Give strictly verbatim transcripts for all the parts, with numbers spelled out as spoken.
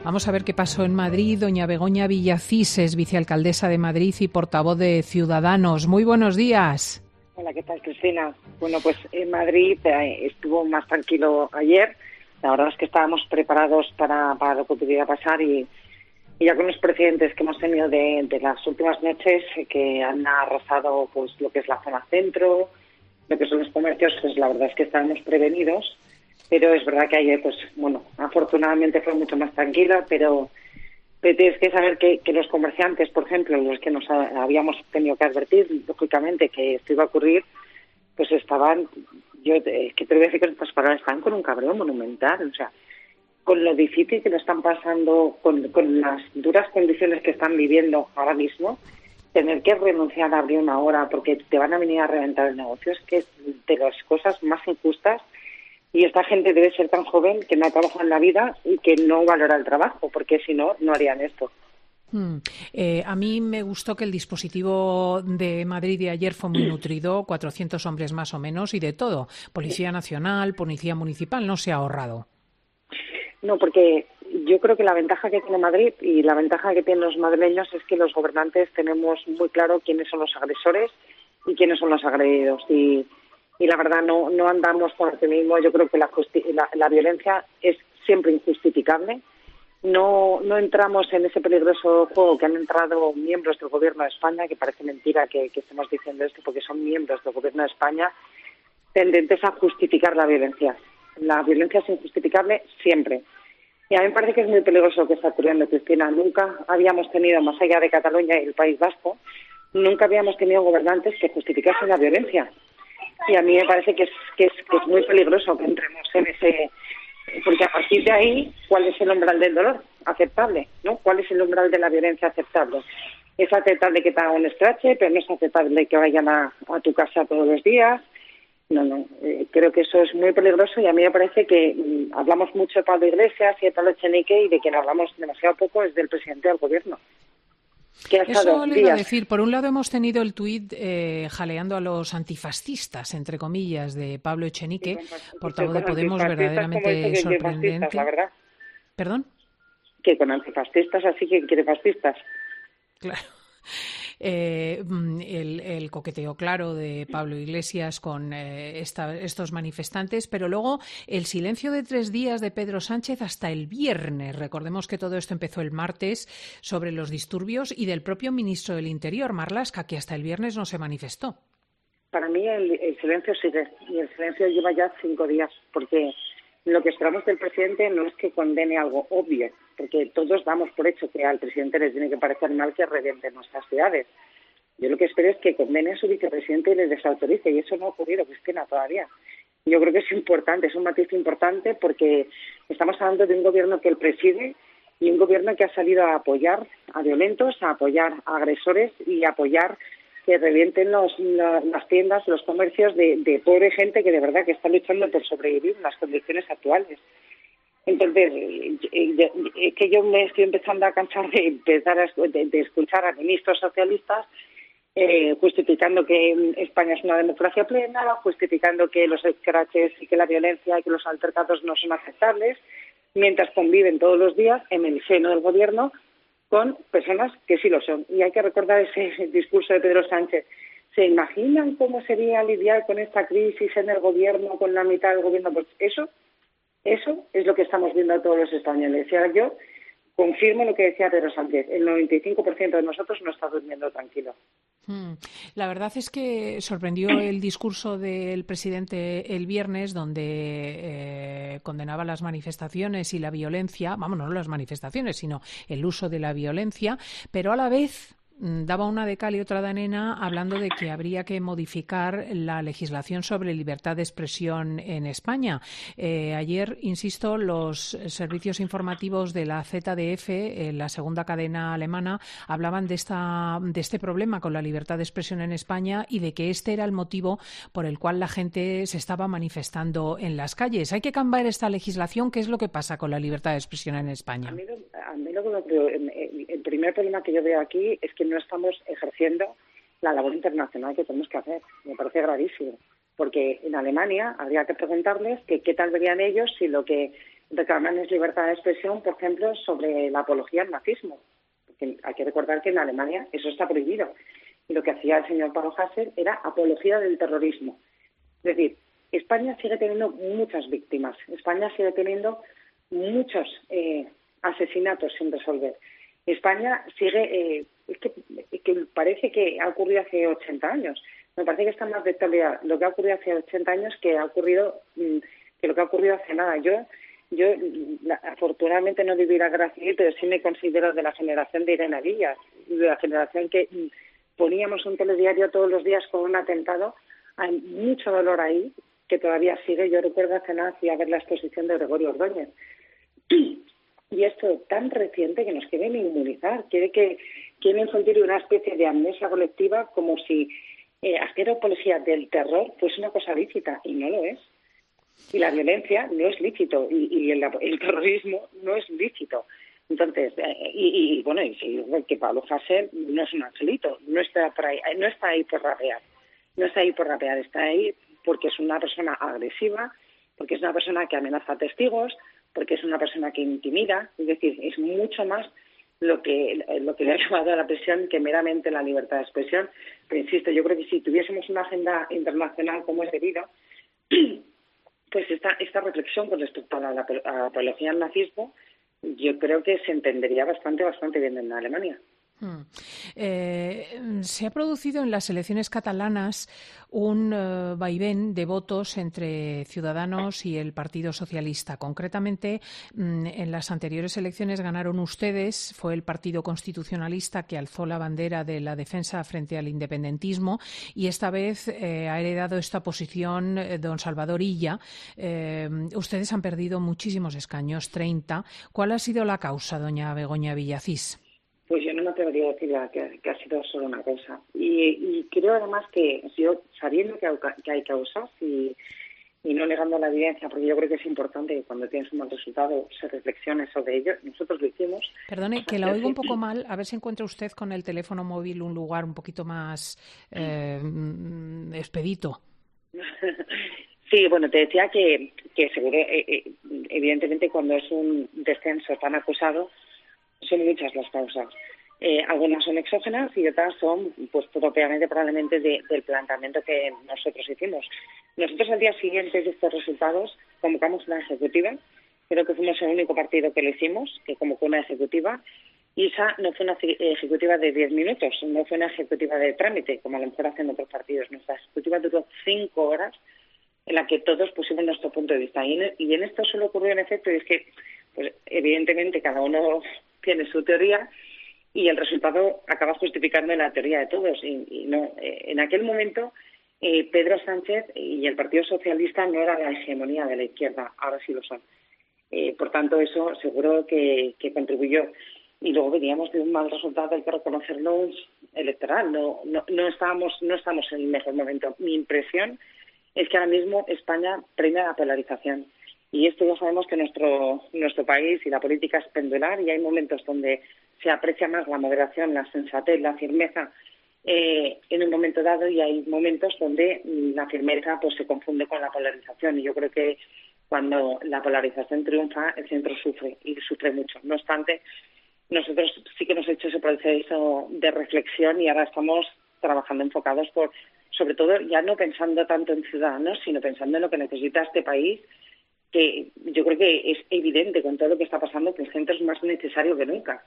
Vamos a ver qué pasó en Madrid. Doña Begoña Villacís es vicealcaldesa de Madrid y portavoz de Ciudadanos. Muy buenos días. Hola, ¿qué tal, Cristina? Bueno, pues en Madrid eh, estuvo más tranquilo ayer. La verdad es que estábamos preparados para, para lo que pudiera pasar y, y ya con los precedentes que hemos tenido de, de las últimas noches eh, que han arrasado pues lo que es la zona centro, lo que son los comercios, pues la verdad es que estábamos prevenidos. Pero es verdad que ayer, pues bueno, afortunadamente fue mucho más tranquila, pero, pero tienes que saber que, que los comerciantes, por ejemplo, los que nos ha, habíamos tenido que advertir, lógicamente, que esto iba a ocurrir, pues estaban, yo te, que te voy a decir con estas palabras, estaban con un cabreo monumental, o sea, con lo difícil que lo están pasando, con, con las duras condiciones que están viviendo ahora mismo, tener que renunciar a abrir una hora porque te van a venir a reventar el negocio, es que es de las cosas más injustas. Y esta gente debe ser tan joven que no ha trabajado en la vida y que no valora el trabajo, porque si no, no harían esto. Hmm. Eh, a mí me gustó que el dispositivo de Madrid de ayer fue muy nutrido, cuatrocientos hombres más o menos y de todo. Policía Nacional, Policía Municipal, no se ha ahorrado. No, porque yo creo que la ventaja que tiene Madrid y la ventaja que tienen los madrileños es que los gobernantes tenemos muy claro quiénes son los agresores y quiénes son los agredidos. Y Y la verdad no no andamos por el mismo. Yo creo que la, justi- la, la violencia es siempre injustificable. No no entramos en ese peligroso juego que han entrado miembros del Gobierno de España, que parece mentira que, que estemos diciendo esto, porque son miembros del Gobierno de España, tendentes a justificar la violencia. La violencia es injustificable siempre. Y a mí me parece que es muy peligroso lo que está ocurriendo, Cristina. Nunca habíamos tenido, más allá de Cataluña y el País Vasco, nunca habíamos tenido gobernantes que justificasen la violencia. Y a mí me parece que es, que es que es muy peligroso que entremos en ese, porque a partir de ahí, ¿cuál es el umbral del dolor aceptable? ¿No? ¿Cuál es el umbral de la violencia aceptable? Es aceptable que te hagan un escrache, pero no es aceptable que vayan a, a tu casa todos los días. No, no, eh, creo que eso es muy peligroso y a mí me parece que mm, hablamos mucho de Pablo Iglesias y de Pablo Echenique y de quien hablamos demasiado poco es del presidente del gobierno. Eso le iba a decir. Por un lado hemos tenido el tuit eh, jaleando a los antifascistas, entre comillas, de Pablo Echenique, portavoz de Podemos, verdaderamente sorprendente. La verdad. ¿Perdón? Que con antifascistas así que quiere fascistas. Claro. Eh, el, el coqueteo claro de Pablo Iglesias con eh, esta, estos manifestantes, pero luego el silencio de tres días de Pedro Sánchez hasta el viernes. Recordemos que todo esto empezó el martes sobre los disturbios y del propio ministro del Interior, Marlaska, que hasta el viernes no se manifestó. Para mí el, el silencio sigue y el silencio lleva ya cinco días porque lo que esperamos del presidente no es que condene algo obvio, porque todos damos por hecho que al presidente le tiene que parecer mal que reviente nuestras ciudades. Yo lo que espero es que condene a su vicepresidente y le desautorice, y eso no ha ocurrido, Cristina, todavía. Yo creo que es importante, es un matiz importante, porque estamos hablando de un gobierno que él preside y un gobierno que ha salido a apoyar a violentos, a apoyar a agresores y a apoyar que revienten los, la, las tiendas, los comercios de, de pobre gente que de verdad que está luchando por sobrevivir en las condiciones actuales. Entonces, es que yo me estoy empezando a cansar de empezar a, de, de escuchar a ministros socialistas eh, justificando que España es una democracia plena, justificando que los escraches y que la violencia y que los altercados no son aceptables, mientras conviven todos los días en el seno del gobierno con personas que sí lo son. Y hay que recordar ese discurso de Pedro Sánchez. ¿Se imaginan cómo sería lidiar con esta crisis en el gobierno, con la mitad del gobierno? Pues eso, eso es lo que estamos viendo todos los españoles. Y ahora yo confirmo lo que decía Pedro Sánchez. El noventa y cinco por ciento de nosotros no está durmiendo tranquilo. La verdad es que sorprendió el discurso del presidente el viernes, donde eh, condenaba las manifestaciones y la violencia, vamos, no las manifestaciones, sino el uso de la violencia, pero a la vez daba una de cal y otra de arena hablando de que habría que modificar la legislación sobre libertad de expresión en España. Eh, ayer, insisto, los servicios informativos de la Z D F, eh, la segunda cadena alemana, hablaban de, esta, de este problema con la libertad de expresión en España y de que este era el motivo por el cual la gente se estaba manifestando en las calles. Hay que cambiar esta legislación. ¿Qué es lo que pasa con la libertad de expresión en España? A mí, a mí lo que creo, el, el primer problema que yo veo aquí es que no estamos ejerciendo la labor internacional que tenemos que hacer. Me parece gravísimo, porque en Alemania habría que preguntarles que qué tal verían ellos si lo que reclaman es libertad de expresión, por ejemplo, sobre la apología al nazismo. Porque hay que recordar que en Alemania eso está prohibido. Y lo que hacía el señor Pablo Hasél era apología del terrorismo. Es decir, España sigue teniendo muchas víctimas. España sigue teniendo muchos eh, asesinatos sin resolver. España sigue, eh, es que, es que parece que ha ocurrido hace ochenta años. Me parece que está más de actualidad lo que ha ocurrido hace ochenta años que ha ocurrido que lo que ha ocurrido hace nada. Yo, yo la, afortunadamente no viví la guerra civil, pero sí me considero de la generación de Irene Villas, de la generación que poníamos un telediario todos los días con un atentado. Hay mucho dolor ahí, que todavía sigue. Yo recuerdo hace nada fui a ver la exposición de Gregorio Ordóñez. Y esto tan reciente que nos quieren inmunizar, quiere que quieren sentir una especie de amnesia colectiva como si eh, hacer apología del terror fuese una cosa lícita, y no lo es. Y la violencia no es lícito, y, y el, el terrorismo no es lícito. Entonces, eh, y, y bueno, y si, que Pablo Hasél no es un angelito, no está, por ahí, no está ahí por rapear, no está ahí por rapear, está ahí porque es una persona agresiva, porque es una persona que amenaza a testigos, porque es una persona que intimida, es decir, es mucho más lo que lo que le ha llevado a la prisión que meramente la libertad de expresión. Pero insisto, yo creo que si tuviésemos una agenda internacional como es debido, pues esta esta reflexión con respecto a la, a la apología al nazismo, yo creo que se entendería bastante, bastante bien en Alemania. Hmm. Eh, se ha producido en las elecciones catalanas un uh, vaivén de votos entre Ciudadanos y el Partido Socialista. Concretamente, mm, en las anteriores elecciones ganaron ustedes, fue el Partido Constitucionalista que alzó la bandera de la defensa frente al independentismo, y esta vez eh, ha heredado esta posición eh, don Salvador Illa. Eh, ustedes han perdido muchísimos escaños, treinta. ¿Cuál ha sido la causa, doña Begoña Villacís? Pues yo no me atrevería a decir que, que ha sido solo una cosa. Y, y creo además que yo, sabiendo que hay, que hay causas y, y no negando la evidencia, porque yo creo que es importante que cuando tienes un mal resultado se reflexione sobre ello. Nosotros lo hicimos. Perdone, que la oigo un poco mal. A ver si encuentra usted con el teléfono móvil un lugar un poquito más eh, expedito. Sí, bueno, te decía que, que seguro, eh, evidentemente cuando es un descenso tan acusado, son muchas las causas. Eh, algunas son exógenas y otras son, pues, propiamente probablemente de, del planteamiento que nosotros hicimos. Nosotros al día siguiente de estos resultados convocamos una ejecutiva. Creo que fuimos el único partido que lo hicimos, que convocó una ejecutiva. Y esa no fue una ejecutiva de diez minutos, no fue una ejecutiva de trámite, como a lo mejor hacen otros partidos. Nuestra ejecutiva duró cinco horas en la que todos pusimos nuestro punto de vista. Y en, y en esto solo ocurrió un efecto, y es que, pues, evidentemente, cada uno tiene su teoría y el resultado acaba justificando la teoría de todos. Y, y no, eh, en aquel momento eh, Pedro Sánchez y el Partido Socialista no era la hegemonía de la izquierda, ahora sí lo son. Eh, por tanto, eso seguro que, que contribuyó. Y luego veníamos de un mal resultado, hay que reconocerlo, electoral. No, no, no estábamos, no estamos en el mejor momento. Mi impresión es que ahora mismo España premia la polarización. Y esto ya sabemos que nuestro nuestro país y la política es pendular, y hay momentos donde se aprecia más la moderación, la sensatez, la firmeza eh, en un momento dado, y hay momentos donde la firmeza pues se confunde con la polarización. Y yo creo que cuando la polarización triunfa, el centro sufre, y sufre mucho. No obstante, nosotros sí que hemos hecho ese proceso de reflexión y ahora estamos trabajando enfocados por, sobre todo, ya no pensando tanto en ciudadanos, sino pensando en lo que necesita este país, que yo creo que es evidente con todo lo que está pasando que el centro es más necesario que nunca.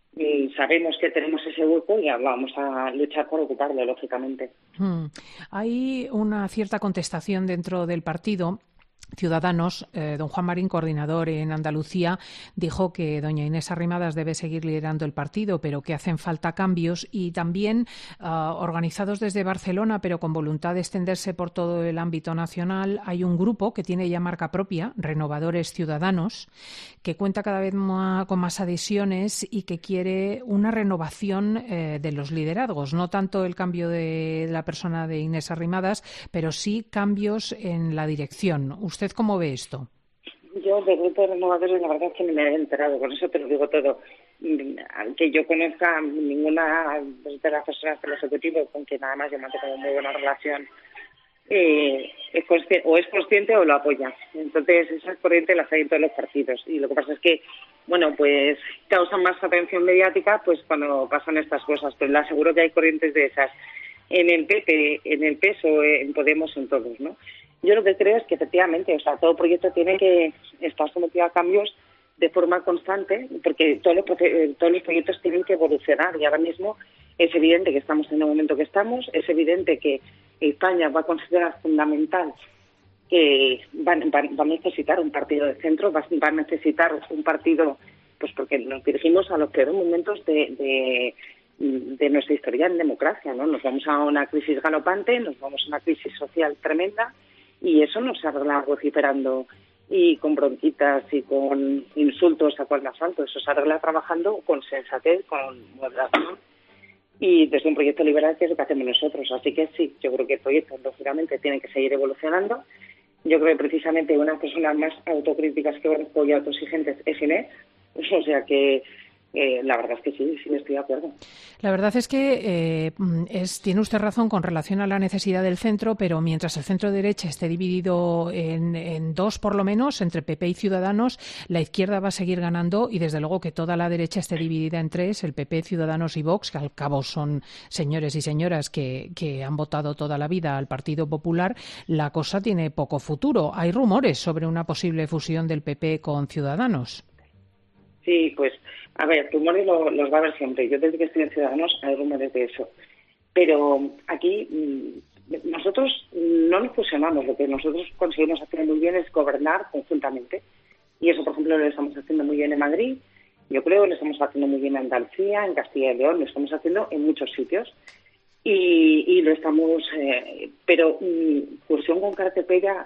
Y sabemos que tenemos ese hueco y vamos a luchar por ocuparlo, lógicamente. Hmm. Hay una cierta contestación dentro del partido. Ciudadanos, eh, don Juan Marín, coordinador en Andalucía, dijo que doña Inés Arrimadas debe seguir liderando el partido, pero que hacen falta cambios, y también uh, organizados desde Barcelona, pero con voluntad de extenderse por todo el ámbito nacional, hay un grupo que tiene ya marca propia, Renovadores Ciudadanos, que cuenta cada vez más, con más adhesiones y que quiere una renovación eh, de los liderazgos, no tanto el cambio de la persona de Inés Arrimadas, pero sí cambios en la dirección. ¿Usted cómo ve esto? Yo, del grupo de renovadores, la verdad es que no me he enterado, con eso te lo digo todo. Que yo conozca ninguna de las personas del Ejecutivo, con que nada más yo mantengo muy buena relación, eh, es consciente, o es consciente o lo apoya. Entonces, esa corriente la hay en todos los partidos. Y lo que pasa es que, bueno, pues causan más atención mediática pues cuando pasan estas cosas. Pero le aseguro que hay corrientes de esas en el P P, en el P S O E, en Podemos, en todos, ¿no? Yo lo que creo es que efectivamente, o sea, todo proyecto tiene que estar sometido a cambios de forma constante, porque todos los, todos los proyectos tienen que evolucionar y ahora mismo es evidente que estamos en el momento que estamos, es evidente que España va a considerar fundamental que va, va, va a necesitar un partido de centro, va, va a necesitar un partido, pues porque nos dirigimos a los peores momentos de, de, de nuestra historia en democracia, ¿no? Nos vamos a una crisis galopante, nos vamos a una crisis social tremenda y eso no se arregla vociferando y con bronquitas y con insultos a cual asalto, eso se arregla trabajando con sensatez, con moderación y desde un proyecto liberal, que es lo que hacemos nosotros. Así que sí, yo creo que el proyecto, lógicamente, tiene que seguir evolucionando. Yo creo que precisamente una de las personas más autocríticas que conozco y autoexigentes es Inés, o sea que Eh, la verdad es que sí, sí estoy de acuerdo. La verdad es que eh, es, tiene usted razón con relación a la necesidad del centro, pero mientras el centro derecha esté dividido en, en dos, por lo menos, entre P P y Ciudadanos, la izquierda va a seguir ganando y, desde luego, que toda la derecha esté dividida en tres, el P P, Ciudadanos y Vox, que al cabo son señores y señoras que, que han votado toda la vida al Partido Popular, la cosa tiene poco futuro. Hay rumores sobre una posible fusión del P P con Ciudadanos. Sí, pues, a ver, rumores lo, los va a haber siempre. Yo desde que estoy en Ciudadanos hay rumores de eso. Pero aquí nosotros no nos fusionamos. Lo que nosotros conseguimos hacer muy bien es gobernar conjuntamente. Y eso, por ejemplo, lo estamos haciendo muy bien en Madrid. Yo creo que lo estamos haciendo muy bien en Andalucía, en Castilla y León. Lo estamos haciendo en muchos sitios. Y, y lo estamos... Eh, pero fusión con Cartepella...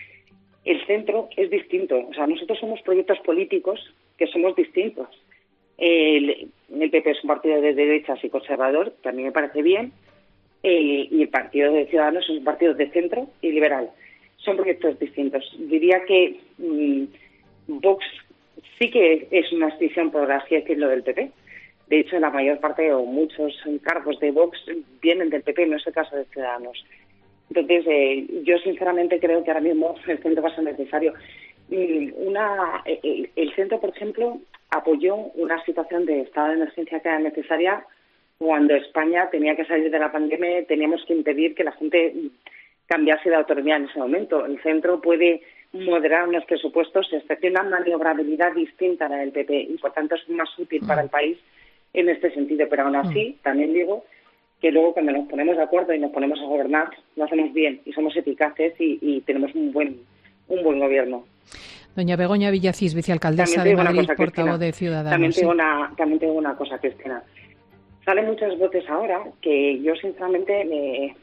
El centro es distinto. O sea, nosotros somos proyectos políticos que somos distintos. El, el P P es un partido de derechas y conservador, que a mí me parece bien, eh, y el Partido de Ciudadanos es un partido de centro y liberal. Son proyectos distintos. Diría que mmm, Vox sí que es una extinción, por así decirlo, del P P. De hecho, la mayor parte o muchos cargos de Vox vienen del P P, no es el caso de Ciudadanos. Entonces, eh, yo sinceramente creo que ahora mismo el centro va a ser necesario. Una, el, el centro, por ejemplo, apoyó una situación de estado de emergencia que era necesaria cuando España tenía que salir de la pandemia. Teníamos que impedir que la gente cambiase de autonomía en ese momento. El centro puede moderar unos presupuestos, tiene una maniobrabilidad distinta a la del P P y, por tanto, es más útil para el país en este sentido. Pero aún así, también digo que luego cuando nos ponemos de acuerdo y nos ponemos a gobernar, lo hacemos bien y somos eficaces y, y tenemos un buen un buen gobierno. Doña Begoña Villacís, vicealcaldesa de Madrid, portavoz de Ciudadanos. También tengo, sí. una, también tengo una cosa, Cristina. Salen muchos votos ahora que yo, sinceramente, me,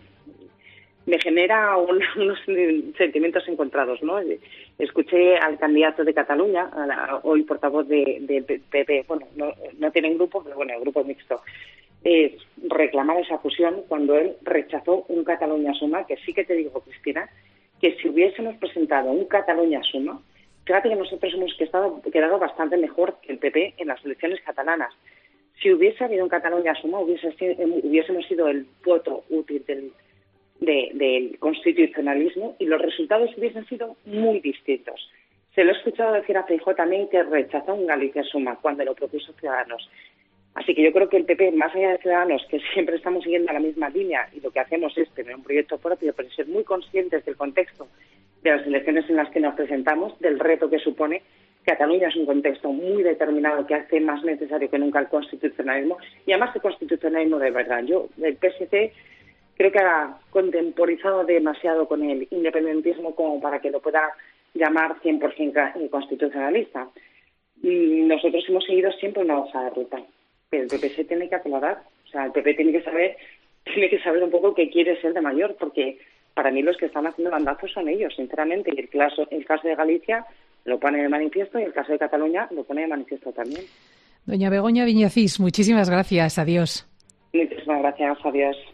me genera un, unos sentimientos encontrados, ¿no? Escuché al candidato de Cataluña, a la, hoy portavoz de, de P P, bueno, no, no tienen grupo, pero bueno, el grupo mixto, eh, reclamar esa fusión cuando él rechazó un Cataluña Suma, que sí que te digo, Cristina, que si hubiésemos presentado un Cataluña Suma, fíjate que nosotros hemos quedado, quedado bastante mejor que el P P en las elecciones catalanas. Si hubiese habido un Cataluña Suma, hubiese sido, hubiésemos sido el voto útil del, de, del constitucionalismo y los resultados hubiesen sido muy distintos. Se lo he escuchado decir a Feijóo también, que rechazó un Galicia Suma cuando lo propuso Ciudadanos. Así que yo creo que el P P, más allá de Ciudadanos, que siempre estamos siguiendo la misma línea y lo que hacemos es tener un proyecto propio, pero ser muy conscientes del contexto de las elecciones en las que nos presentamos, del reto que supone. Cataluña es un contexto muy determinado que hace más necesario que nunca el constitucionalismo, y además el constitucionalismo de verdad. Yo, el P S C, creo que ha contemporizado demasiado con el independentismo como para que lo pueda llamar cien por ciento constitucionalista. Y nosotros hemos seguido siempre una hoja de ruta. Pero el P P se tiene que aclarar, o sea, el P P tiene que saber, tiene que saber un poco qué quiere ser de mayor, porque para mí los que están haciendo bandazos son ellos, sinceramente, y el caso, el caso de Galicia lo pone de manifiesto y el caso de Cataluña lo pone de manifiesto también. Doña Begoña Villacís, muchísimas gracias, adiós. Muchísimas gracias, adiós.